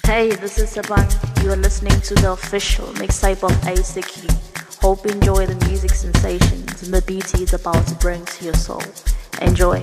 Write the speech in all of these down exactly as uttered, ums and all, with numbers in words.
Hey, this is Sabang. You are listening to the official mixtape of Ace the Key. Hope you enjoy the music sensations and the beat he's about to bring to your soul. Enjoy.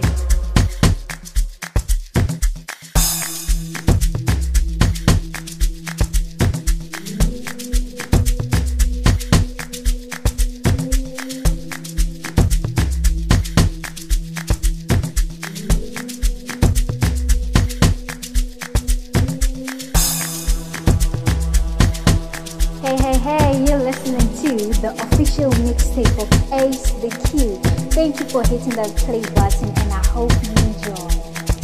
The official mixtape of Ace the Q. Thank you for hitting that play button and I hope you enjoy.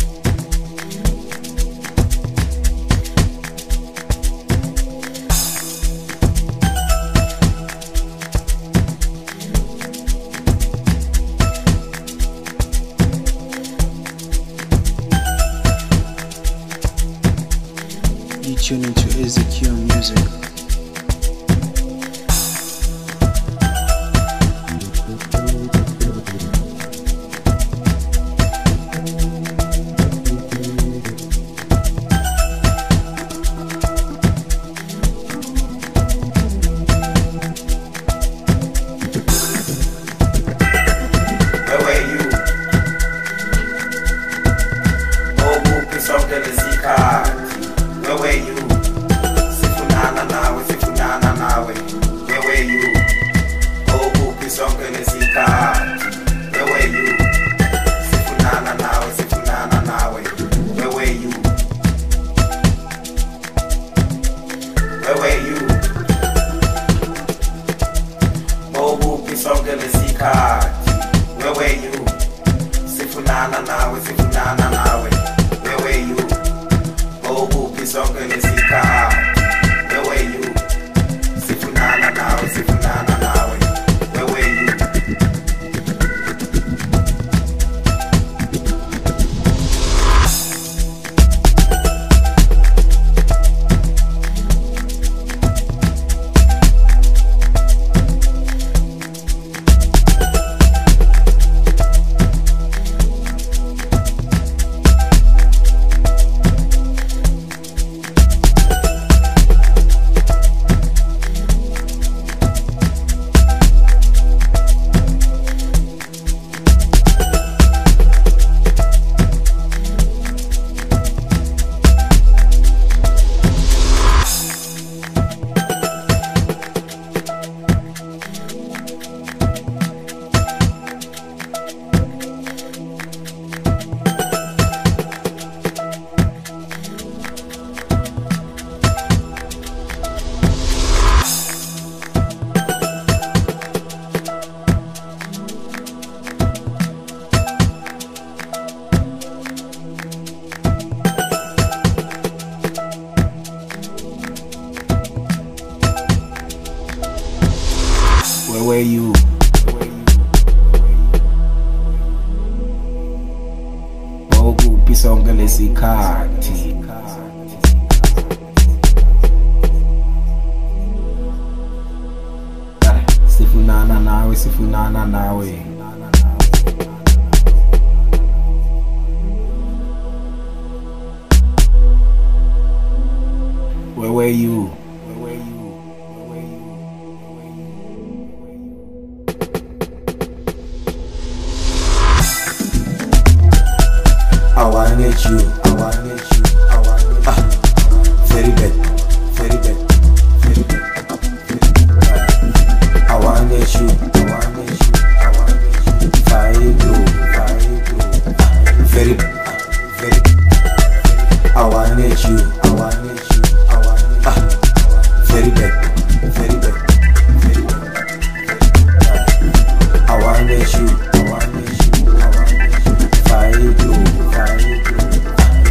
You tune into Ace the Q music. Where you? Okuphi sonke lesikhathi? Sifunana nawe, sifunana nawe. Where were you? I wanna get you, I wanna get you, I wanna get you. Ah, very bad, very bad, very bad. I wanna get you, I wanna get you, I wanna get you. Fire blue, fire blue. Ah, very bad, very bad. I wanna get you, I wanna get you, I wanna get you. Ah, very bad, very bad, very bad. I wanna get you, I wanna get you, I wanna get you. Fire blue.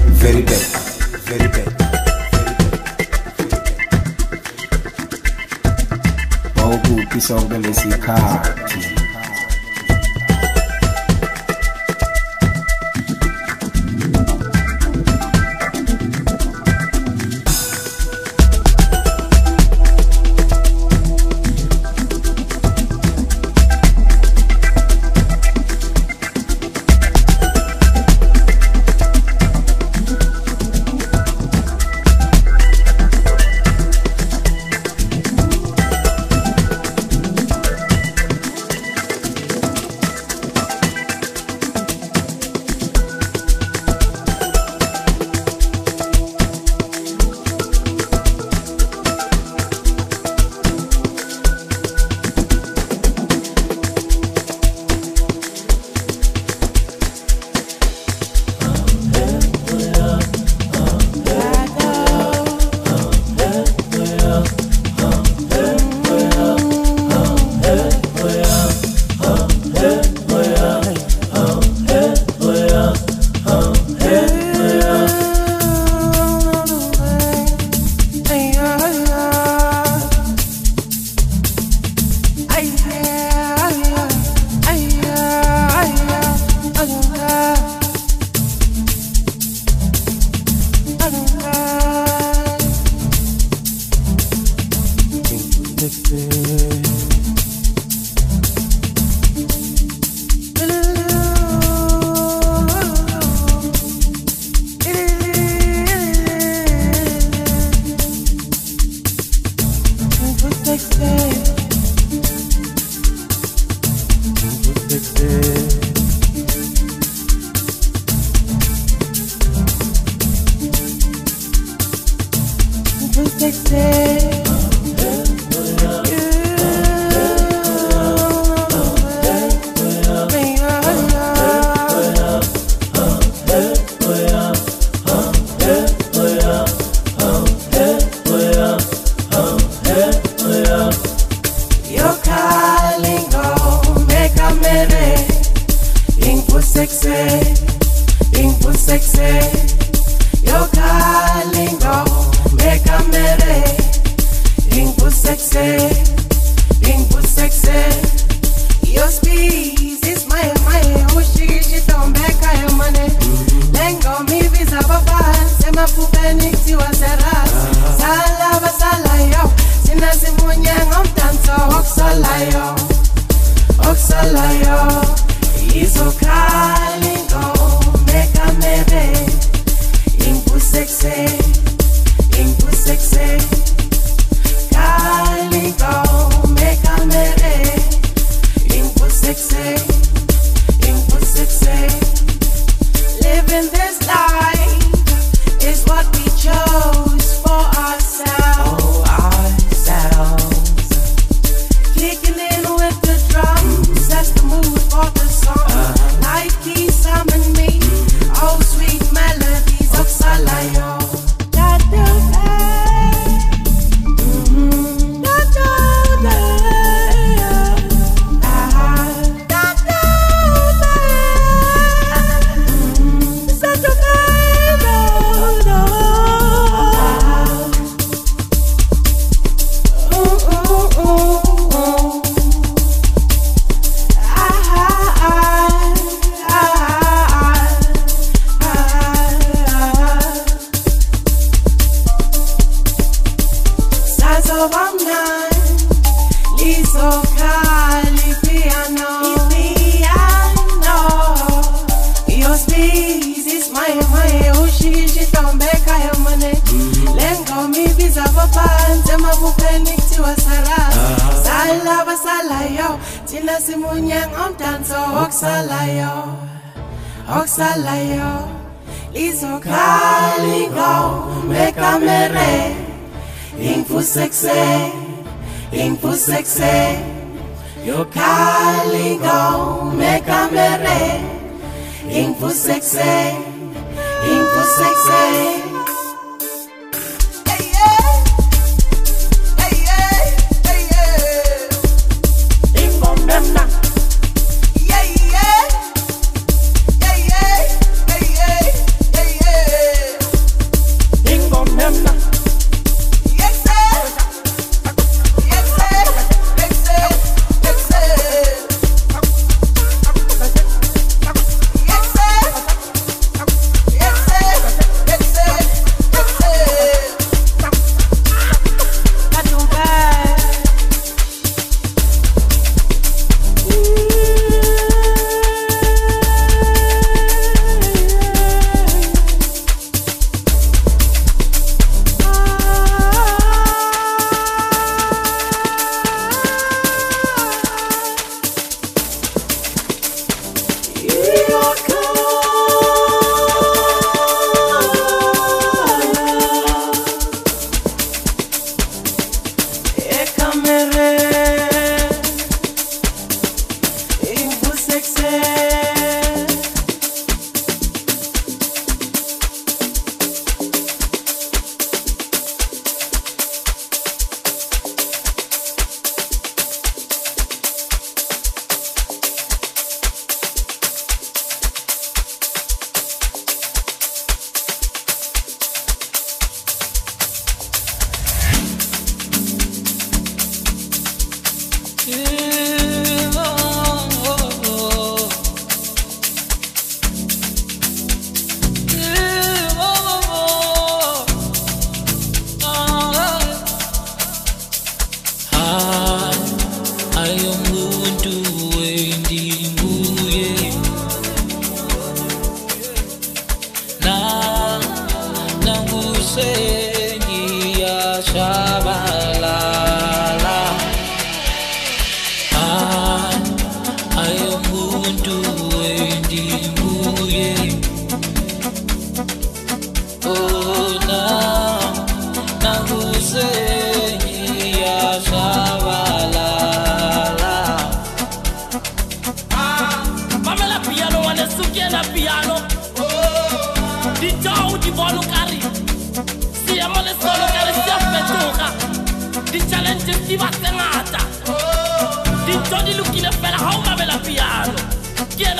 Yes, sir.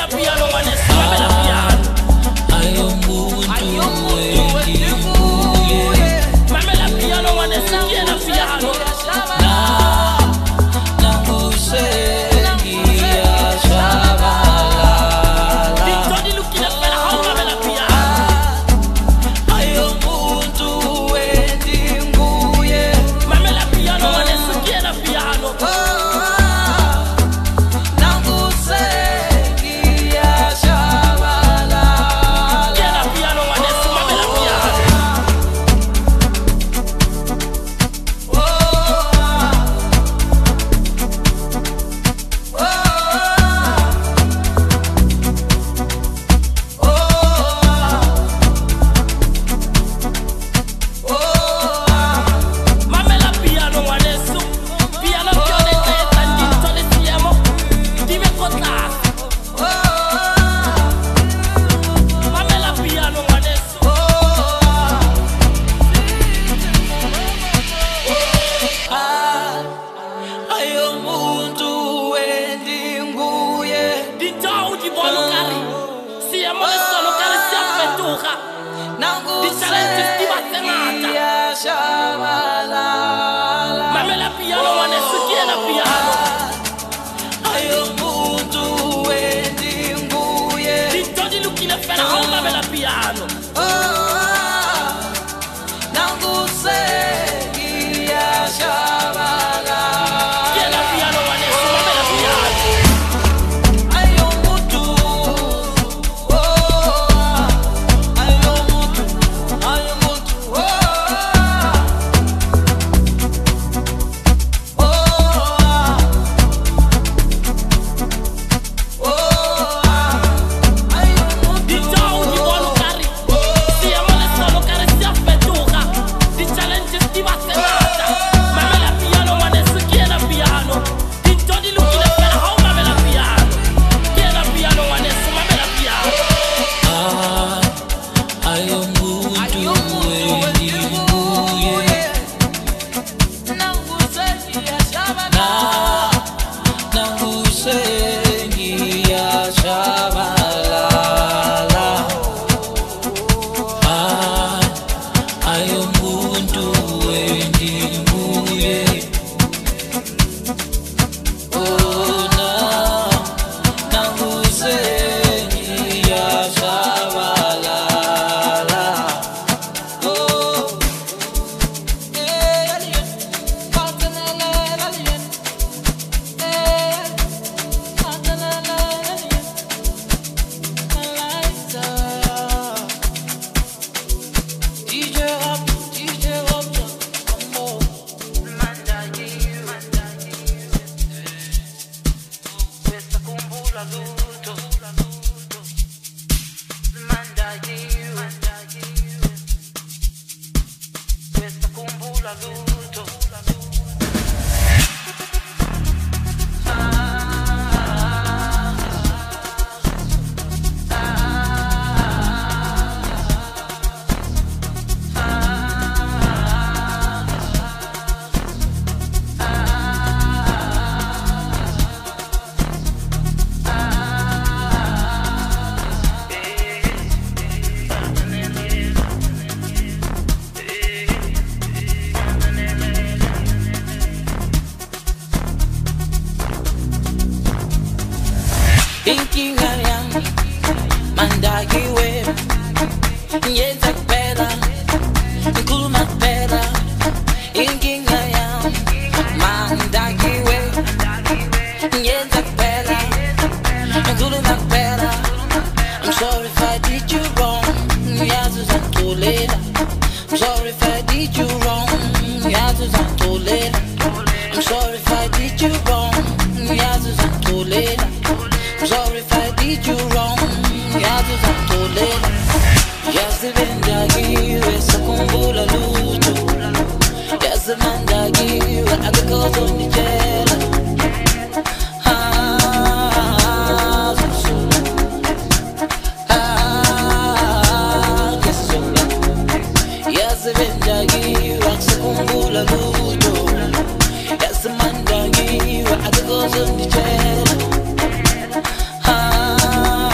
Ah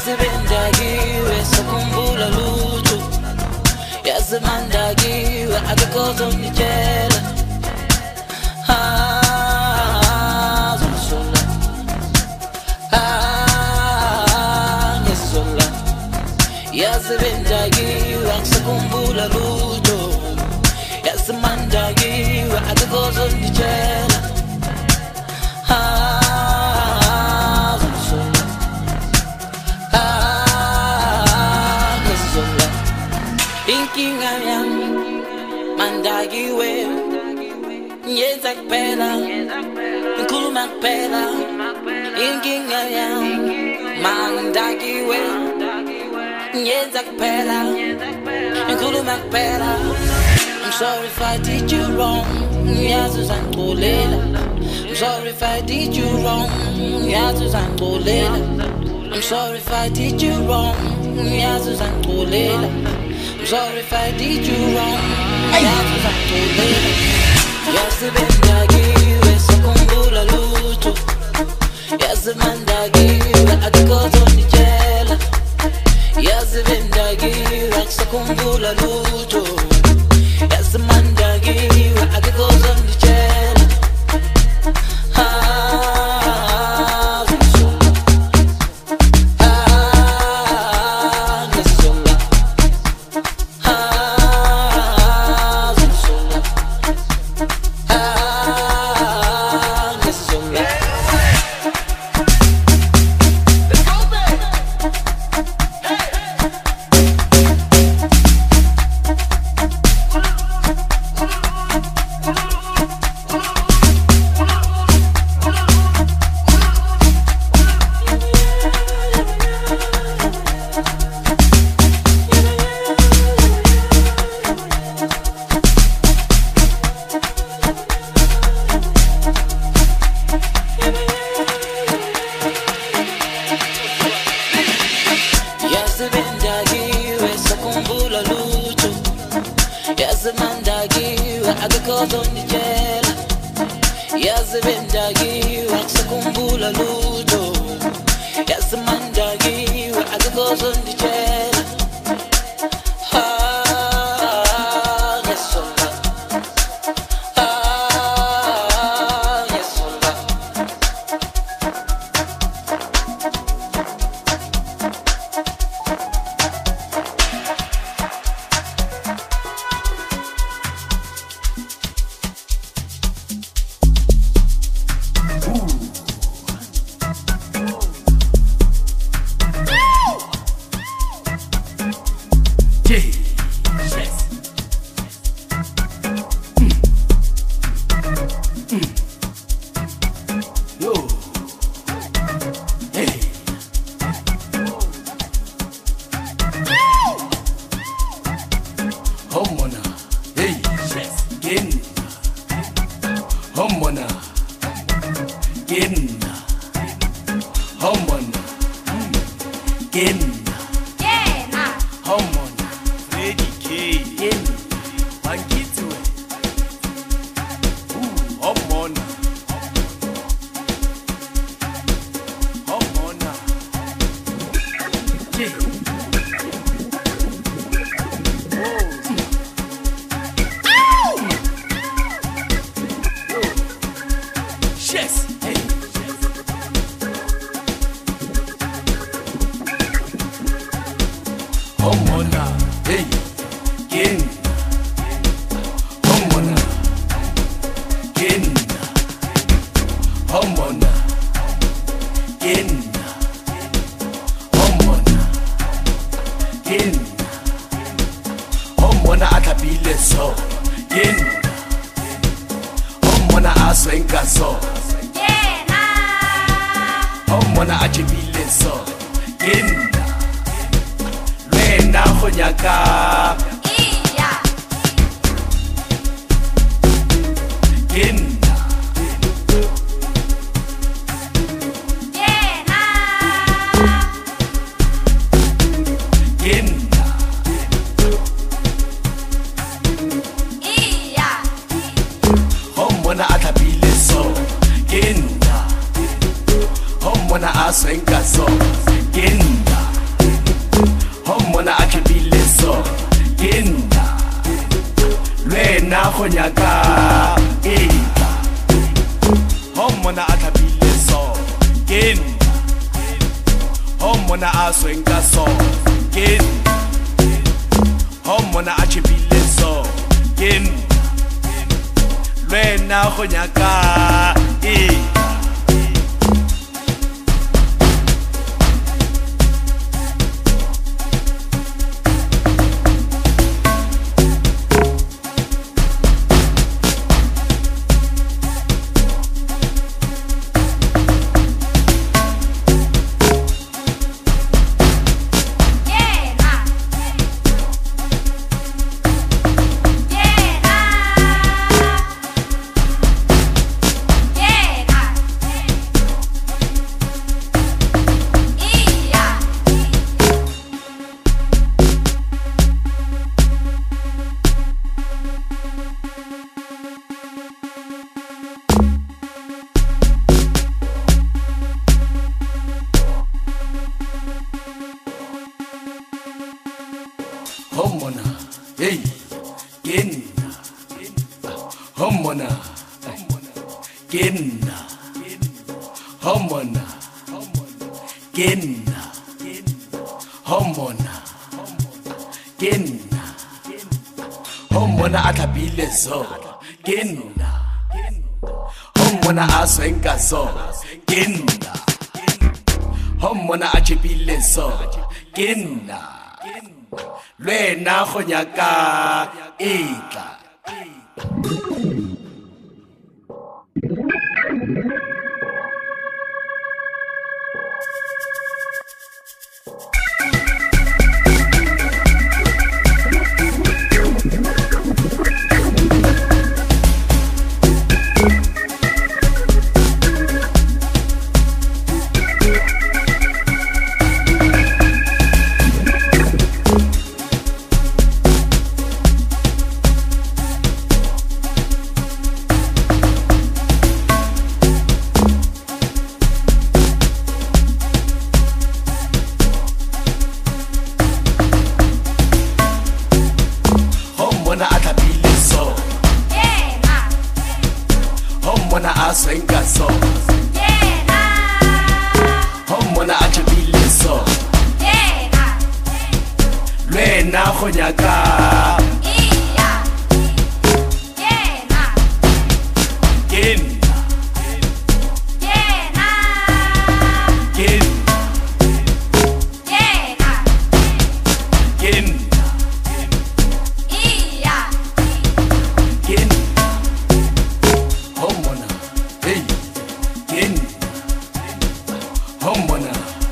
yazibendakiwe sakhumbula lutho yazimandakiwe akekho ozongitshela ah zosola ah ngesola yazibendakiwe sakhumbula lutho yazimandakiwe akekho ozongitshela ah zosola ah ngesola inkinga yami mandakiwe yenza kuphela ngikhuluma kuphela inkinga yami mandakiwe yenza kuphela ngikhuluma kuphela I'm sorry if I did you wrong yazi uzangicolela I'm sorry if I did you wrong yazi uzangicolela I'm sorry if I did you wrong yazi uzangicolela I'm sorry if I did you wrong yazi uzangicolela yazibendakiwe sakhumbula lutho yazimandakiwe akekho ozongitshela yazibendakiwe sakhumbula lutho yazimandakiwe akekho ozongitshela ah zosola ah ngesola ah zosola ah ngesola let's go back hey yazibendakiwe sakhumbula lutho yazimandakiwe akekho ozongitshela yazibendakiwe sakhumbula lutho yazimandakiwe akekho ozongitshela ah ngesola ah ngesola Homona, hey, gen, homona, gen, homona, gen, homona, ready K, gen, bangitwe, homona, homona, gen. Yes, hey. Homona, hey, gen. Homona, gen. Homona, gen. Homona, gen. Homona atlapile so, gen. Homona aswenka so. Homona ajibile so Ginda Lwena khonyaka Iya Ginda Yena Ginda Iya Homona atlapile so Ginda Homona aswenka so Ginda khonyaka ita Homona atlapile so Ken Homona a sweng ka so Ken Homona a chipile so Ken Lwena khonyaka ita Homona, hey, Genna, Homona, Genna, Homona, Genna, Homona, Genna, Homona atlapile so, Genna, Homona a sweng ka so, Genna, Homona a chipile so, Genna. Lwena khonyaka itla Homona a sweng ka so Homona a chapile so Lwena khonyaka iya Yena Genna Yena Genna Yena Genna iya Genna Homona, hey, Ken, Homona,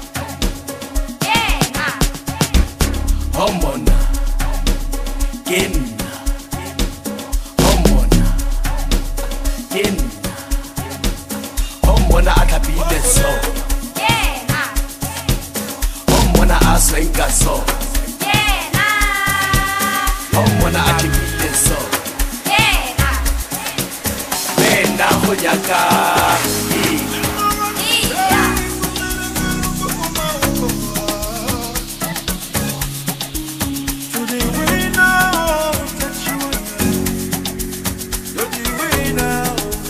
Genna, Homona, Genna, Homona, Genna, Homona atlapile so, Genna, Homona a sweng ka so, Genna, Homona a chipile so. Lwena khonyaka iya To the winner that you To the winner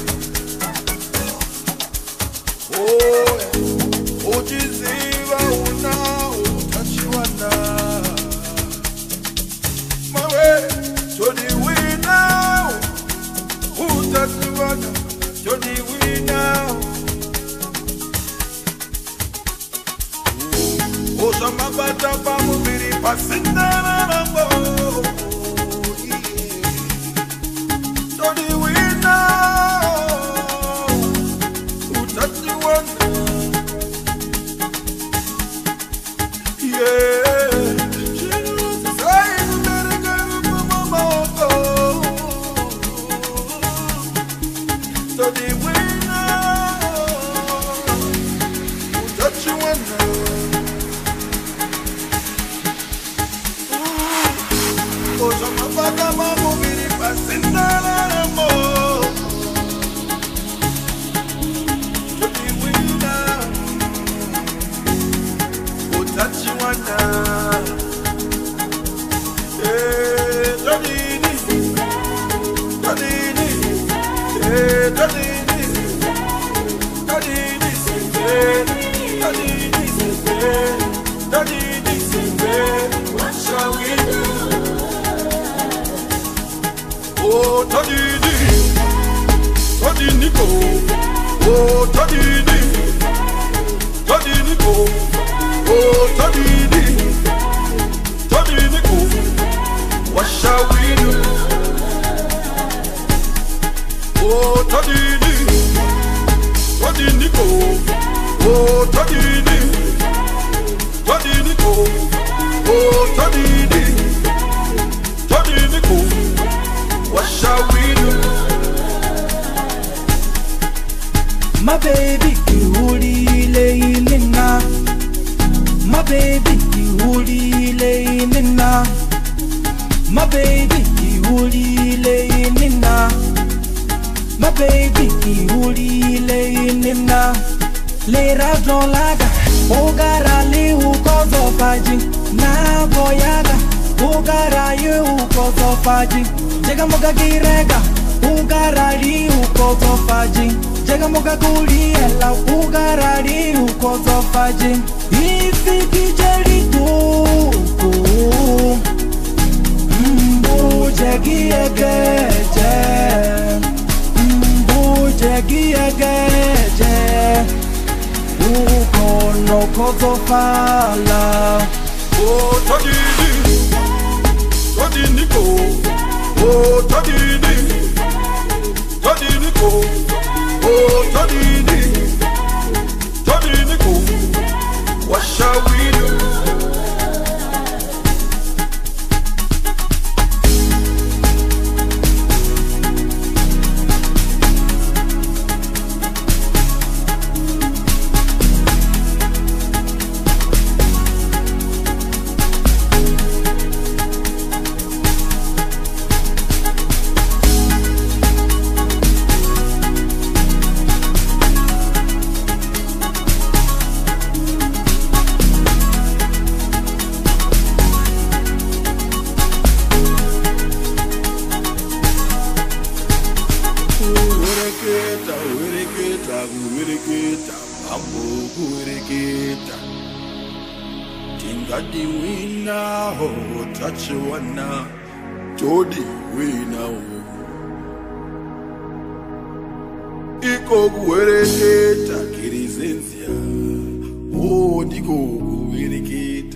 Oh Ujiziva una utachiwana My way To the winner Utachiwana To the winner Oza mabata pa mubiri pasindana rambo To the winner Utachiwana Yeah To the winner, touch you one now. Oh, some of my mama very passing down. To the winner, oh, touch you one now. Yeah, to the listen, what shall we do? Oh, Todini, Todini go. Oh, Todini, Todini go. Oh, Todini, Todini go. What shall we do? Oh, Todini, Todini go. Oh, Todini, Todini go. Oh, Todini, Todini go. What shall we do? My baby, you lay in now. My baby, you lay in now. My baby, you lay in now. My baby, you lay in now. Lera dolaga, ogara liu kozo faji. Na boyaga, ogara yu kozo faji. Jega moga girega, ogara liu kozo faji. Jega moga kuliela, ogara liu kozo faji. Isi kijeri tuku, mbu jegi egeje, mbu jegi egeje. Uko no kozo fala. Oh, Todini, Todini go. Oh, Todini, Todini go. Oh, Todini, Todini go. What shall we do? Tingadi wina ho tachiwana Todi wina ho Iko guereketa kirizenzia Oh diko guereketa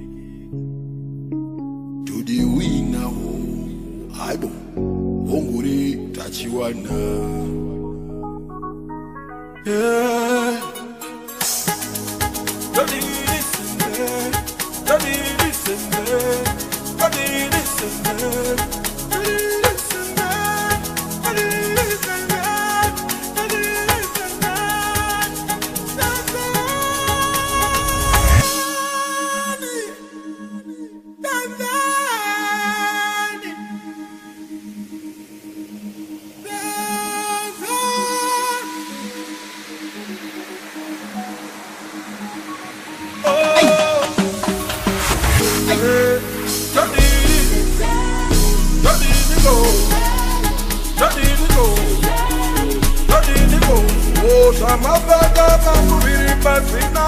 Todi wina ho Aibo Honguri tachiwana Yeah Todi Daddy, listen, man. Daddy, listen, man. Daddy, listen, man. Daddy, listen, man. Daddy, listen, man. Daddy, Daddy, Oh,